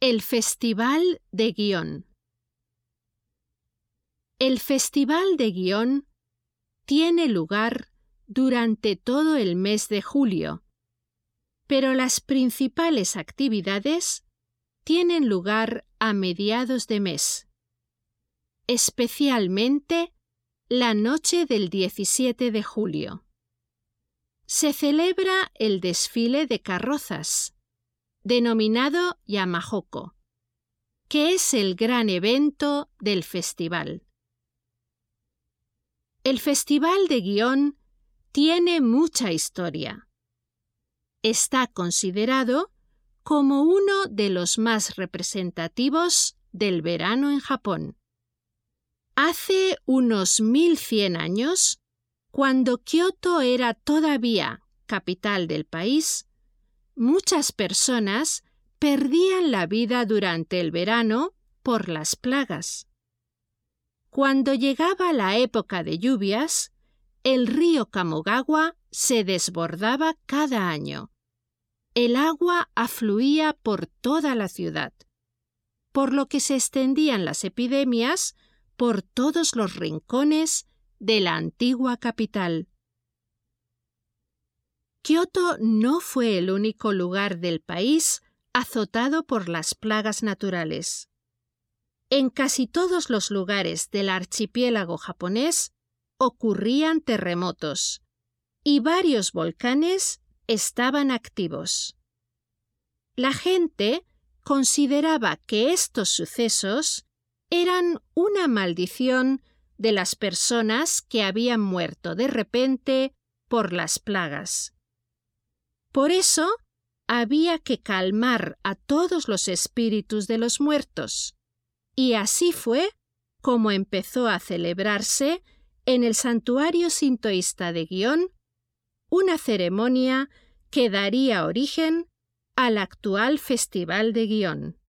El Festival de Gihón. El Festival de Gihón tiene lugar durante todo el mes de julio, pero las principales actividades tienen lugar a mediados de mes, especialmente la noche del 17 de julio. Se celebra el desfile de carrozas, denominado Yamajoko, que es el gran evento del festival. El Festival de Gihón tiene mucha historia. Está considerado como uno de los más representativos del verano en Japón. Hace unos 1100 años, cuando Kioto era todavía capital del país, muchas personas perdían la vida durante el verano por las plagas. Cuando llegaba la época de lluvias, el río Kamogawa se desbordaba cada año. El agua afluía por toda la ciudad, por lo que se extendían las epidemias por todos los rincones de la antigua capital. Kioto no fue el único lugar del país azotado por las plagas naturales. En casi todos los lugares del archipiélago japonés ocurrían terremotos y varios volcanes estaban activos. La gente consideraba que estos sucesos eran una maldición de las personas que habían muerto de repente por las plagas. Por eso, había que calmar a todos los espíritus de los muertos, y así fue como empezó a celebrarse en el santuario sintoísta de Gihón una ceremonia que daría origen al actual Festival de Gihón.